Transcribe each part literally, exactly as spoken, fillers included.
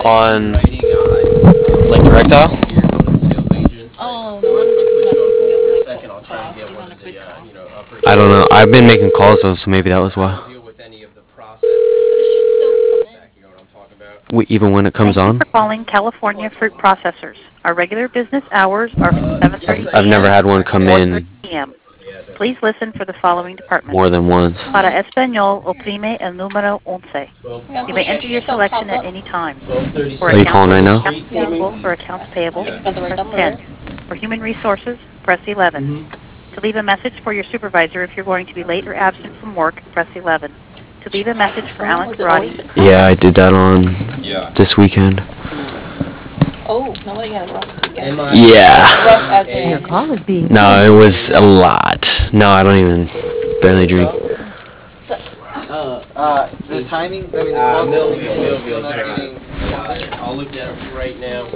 on like Directile. Oh, no, I'm I don't know. I've been making calls though, so maybe that was why. We, even when it comes Thank you on. for calling California Fruit Processors. Our regular business hours are from seven thirty I've never had one come in p m Please listen for the following departments. more than once. Para español, oprime el número once. Yeah, You may enter your selection at up. any time. For Are you calling right now? accounts receivable or accounts payable, By the right press number. ten. For human resources, press eleven. To leave a message for your supervisor if you're going to be late or absent from work, press eleven. To leave a message for Alan Was it always Karate, the cut? Yeah, I did that on this weekend. Oh, nobody had a rough weekend. Yeah. Rough as in. call is being No, it was a lot. No, I don't even barely drink. Uh, the timing, I mean, the Uh, clock Millville, is Millville, not check getting I'll look at it right now.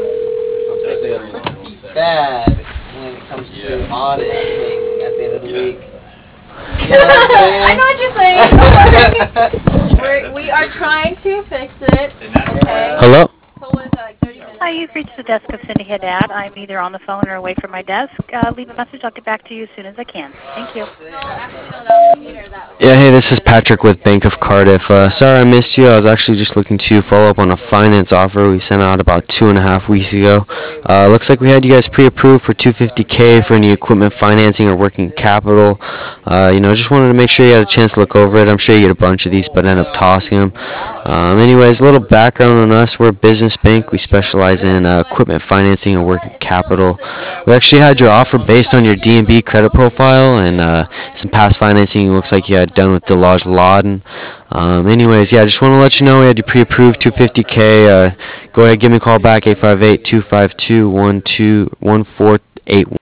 bad when it comes to auditing at the end of the week. You know what I'm saying? I know what you're saying. We're, we are trying to fix it. Okay. Hello? So what is that, like thirty minutes? Hi, you've reached the desk of Cindy Haddad. I'm either on the phone or away from my desk. Uh, leave a message. I'll get back to you as soon as I can. Thank you. No, actually, no, that was Peter. That was Yeah, hey, this is Patrick with Bank of Cardiff. Uh, sorry I missed you. I was actually just looking to follow up on a finance offer we sent out about two and a half weeks ago. Uh, looks like we had you guys pre-approved for two hundred fifty K for any equipment financing or working capital. Uh, you know, just wanted to make sure you had a chance to look over it. I'm sure you get a bunch of these, but end up tossing them. Um, anyways, a little background on us. We're a business bank. We specialize in uh, equipment financing and working capital. We actually had your offer based on your D and B credit profile and uh, some past financing. It looks like you had done with Delage Laden. Um, anyways, yeah, I just want to let you know we had you pre-approved two hundred fifty K. Uh, go ahead, give me a call back, eight five eight, two five two, one two one four eight one.